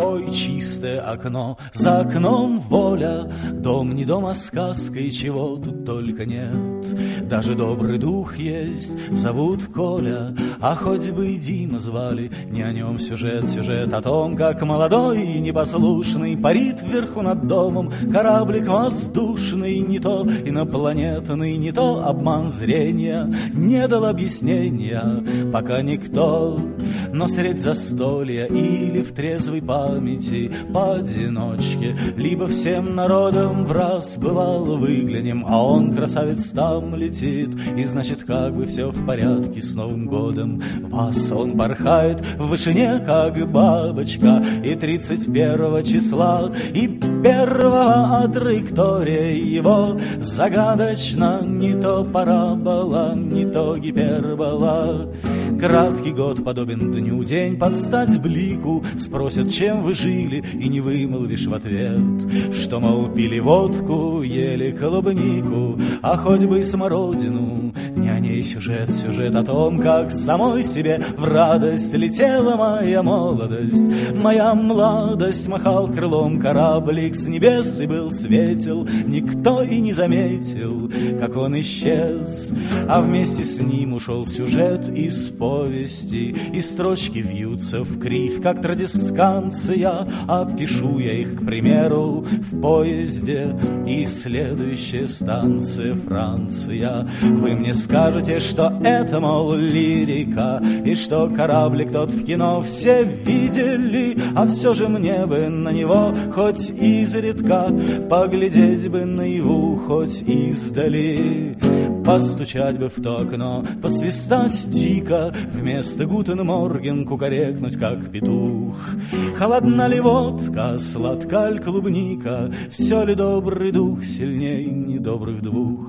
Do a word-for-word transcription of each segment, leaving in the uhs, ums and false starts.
Ой, чистое окно, за окном воля, дом не дом, а сказка, и чего тут только нет. Даже добрый дух есть, зовут Коля, а хоть бы и Дима звали, не о нем сюжет, сюжет о том, как молодой и непослушный парит вверху над домом кораблик воздушный, не то инопланетный, не то обман зрения, не дал объяснения пока никто. Но средь застолья или в трезвой памяти поодиночке, либо всем народом в раз бывало выглянем, а он, красавец, там летит, и значит как бы все в порядке с Новым годом. Вас он порхает в вышине, как бабочка, и тридцать первого числа, и первого от траектория его загадочно, не то парабола, не то гипербола. Краткий год подобен дню, день под стать блику. Спросят, чем вы жили, и не вымолвишь в ответ, что, мол, пили водку, ели клубнику, а хоть бы и смородину. Не о ней сюжет, сюжет о том, как самой себе в радость летела моя молодость. Моя младость, махал крылом кораблик с небес и был светел. Никто и не заметил, как он исчез, а вместе с ним ушел сюжет из повести, и строчки вьются в кривь, как традисканция, а пишу я их, к примеру, в поезде, и следующая станция Франция. Вы мне скажете, что это, мол, лирика, и что кораблик тот в кино все видели, а все же мне бы на него хоть изредка поглядеть бы наяву, хоть издали. Постучать бы в то окно, посвистать дико, вместо «Гутен Морген» кукарекнуть, как петух. Холодна ли водка, сладка ль клубника, все ли добрый дух сильней недобрых двух?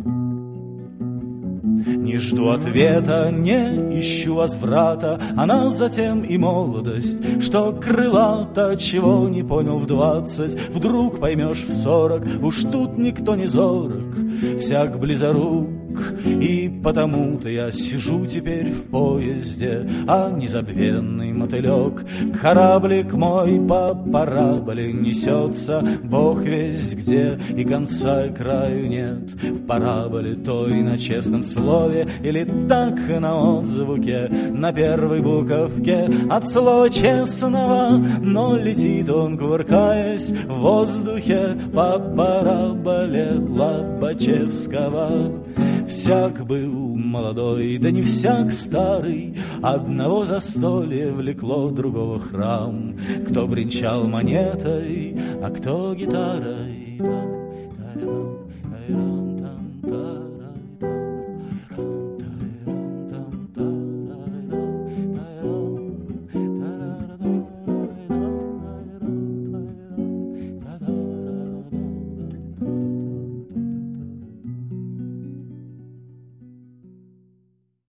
Не жду ответа, не ищу возврата, она затем и молодость, что крылата, чего не понял в двадцать, вдруг поймешь в сорок, уж тут никто не зорок, всяк близорук. И потому-то я сижу теперь в поезде, а незабвенный мотылек, кораблик мой по параболе несется, бог весть где, и конца и краю нет. Параболе той на честном слове, или так на отзвуке, на первой буковке от слова честного, но летит он, кувыркаясь в воздухе по параболе Лобачевского. Всяк был молодой, да не всяк старый, одного застолья влекло другого в храм. Кто бренчал монетой, а кто гитарой.